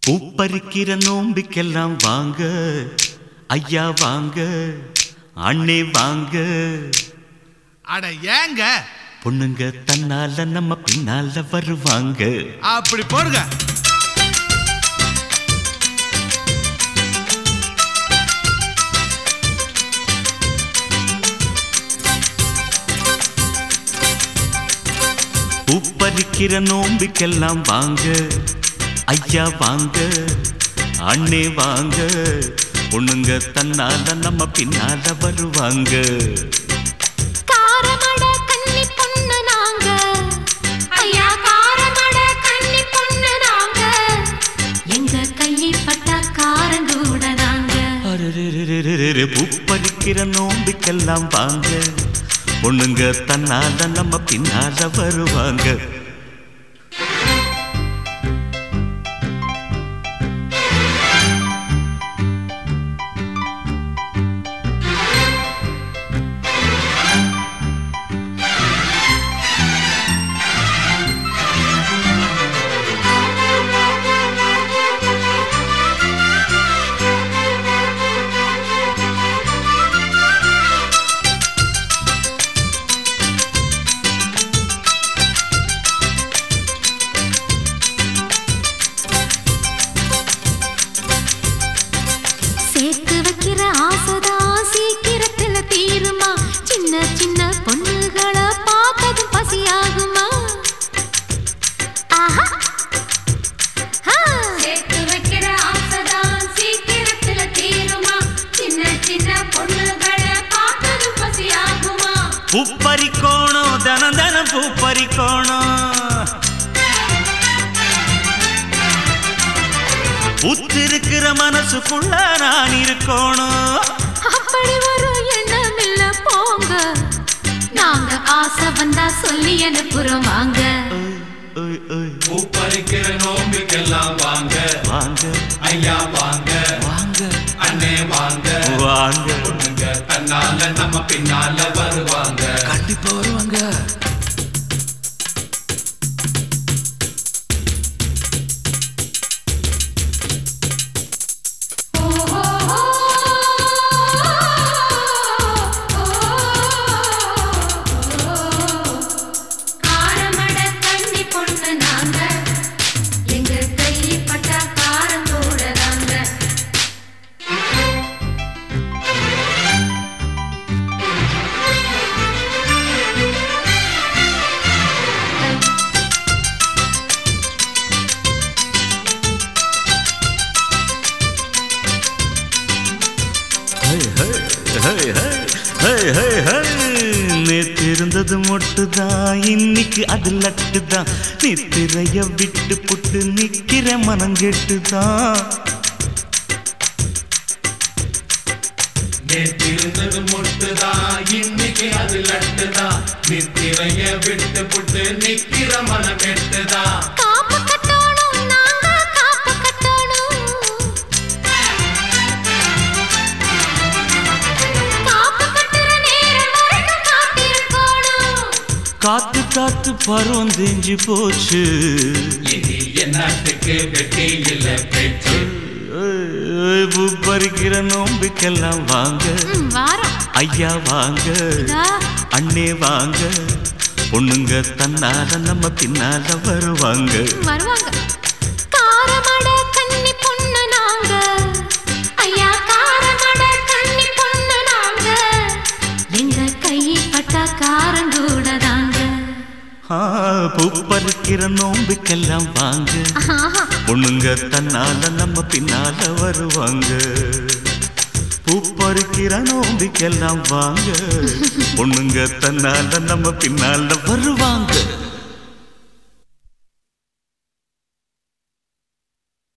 பூப்பறிக்கிற நோம்பிக்கெல்லாம் வாங்க ஐயா வாங்க அண்ணே வாங்க. அட ஏங்க பொண்ணுங்க தன்னால நம்ம பின்னால வருவாங்க. அப்படி போடுங்க. பூப்பறிக்கிற நோம்பிக்கெல்லாம் வாங்க ஐயா வாங்க அண்ணே வாங்க. பொண்ணுங்க தன்னால நம்ம பின்னால வருவாங்க. காரமட கன்னி பொண்ணு நாங்க ஐயா காரமட கன்னி பொண்ணு நாங்க எங்க கையை பட்ட காரங்கூட நாங்க. பூப்பறிக்கிற நோம்பிக்கெல்லாம் வாங்க பொண்ணுங்க தன்னால நம்ம பின்னால வருவாங்க. சேர்த்து வைக்கிற ஆசைதான் சீக்கிரத்துல தீருமா? சின்ன சின்ன பொண்ணுகளை பார்த்ததும் பசியாகுமா? ஆஹா சேர்த்து வைக்கிற ஆசைதான் சீக்கிரத்துல தீருமா? சின்ன சின்ன பொண்ணுகளை பார்த்ததும் பசியாகுமா? பூப்பறிக்கோணும் தனம் தனம் பூப்பறிக்கோணும். உத்திருக்கிற மனசுக்குள்ள நான் இருக்கணும். அப்படி ஒரு எண்ணம் இல்ல போங்க. நாங்க ஆசை வந்தா சொல்லி அனுப்புறோம் வாங்க. பூப்பறிக்கிற நோம்பிக்கெல்லாம் வாங்க வாங்க ஐயா வாங்க வாங்க அண்ணே வாங்க வாங்க. பொண்ணுங்க தன்னால நம்ம பின்னால வருவாங்க. கண்டிப்பா வருவாங்க. காரமட கன்னி பொண்ணு நாங்க எங்க கையை பட்ட காரங்கூட நாங்க. நேற்று இருந்தது மொட்டுதான் இன்னைக்கு அது லட்டுதான். நித்திரைய விட்டு புட்டு நிக்கிற மனங்கெட்டுதான். நேற்றிருந்தது முட்டுதான் இன்னைக்கு அது லட்டுதான். நித்திரைய விட்டு புட்டு நிக்கிற மனம் கெட்டுதான். காப்பு கட்டணும் நாங்க காப்பு கட்டணும். காப்பு கட்டுற நேரம் வரைக்கும் காத்திருக்கணும். காத்து காத்து பருவம் தெரிஞ்சு போச்சு. இனி என்னத்துக்கு வெட்டி இல்ல பேச்சு. பூப்பறிக்கிற நோம்பிக்கெல்லாம் வாங்க வாரம் ஐயா வாங்க இதா அண்ணே வாங்க. பொண்ணுங்க தன்னால நம்ம பின்னால வருவாங்க. வருவாங்க. காரமட கன்னி பொண்ணு நாங்க ஐயா காரமட கன்னி பொண்ணு நாங்க எங்க கையை பட்ட காரங்கூட தாங்க. பூப்பறிக்கிற நோம்பிக்கெல்லாம் வாங்க ஆஹா பொண்ணுங்க தன்னால நம்ம பின்னால வருவாங்க. பூப்பறிக்கிற நோம்பிக்கெல்லாம் வாங்க பொண்ணுங்க தன்னால நம்ம பின்னால வருவாங்க.